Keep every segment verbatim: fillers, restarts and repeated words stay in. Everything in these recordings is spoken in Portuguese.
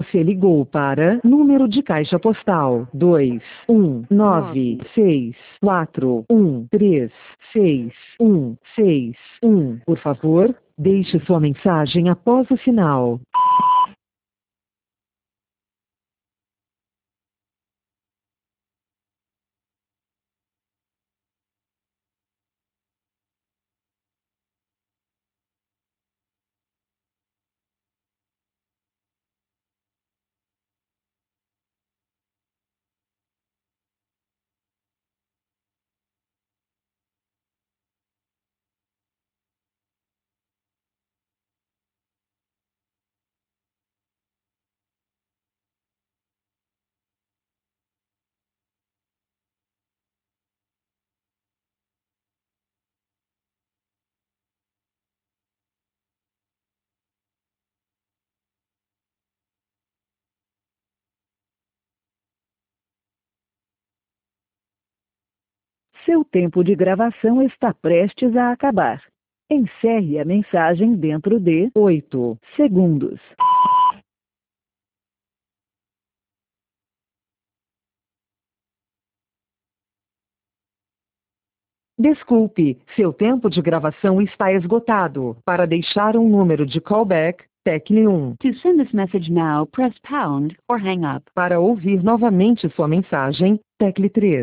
Você ligou para número de caixa postal dois um nove seis quatro um três seis um seis um. Por favor, deixe sua mensagem após o sinal. Seu tempo de gravação está prestes a acabar. Encerre a mensagem dentro de oito segundos. Desculpe, seu tempo de gravação está esgotado. Para deixar um número de callback, tecle um. To send this message now, press pound or hang up. Para ouvir novamente sua mensagem, tecle três.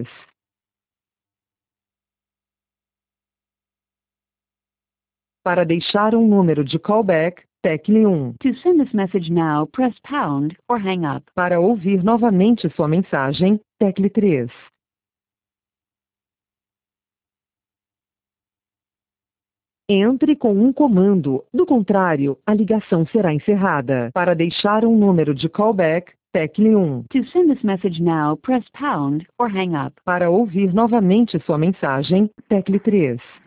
Para deixar um número de callback, tecle um. To send this message now, press pound or hang up. Para ouvir novamente sua mensagem, tecle três. Entre com um comando, do contrário, a ligação será encerrada. Para deixar um número de callback, tecle um. To send this message now, press pound or hang up. Para ouvir novamente sua mensagem, tecle três.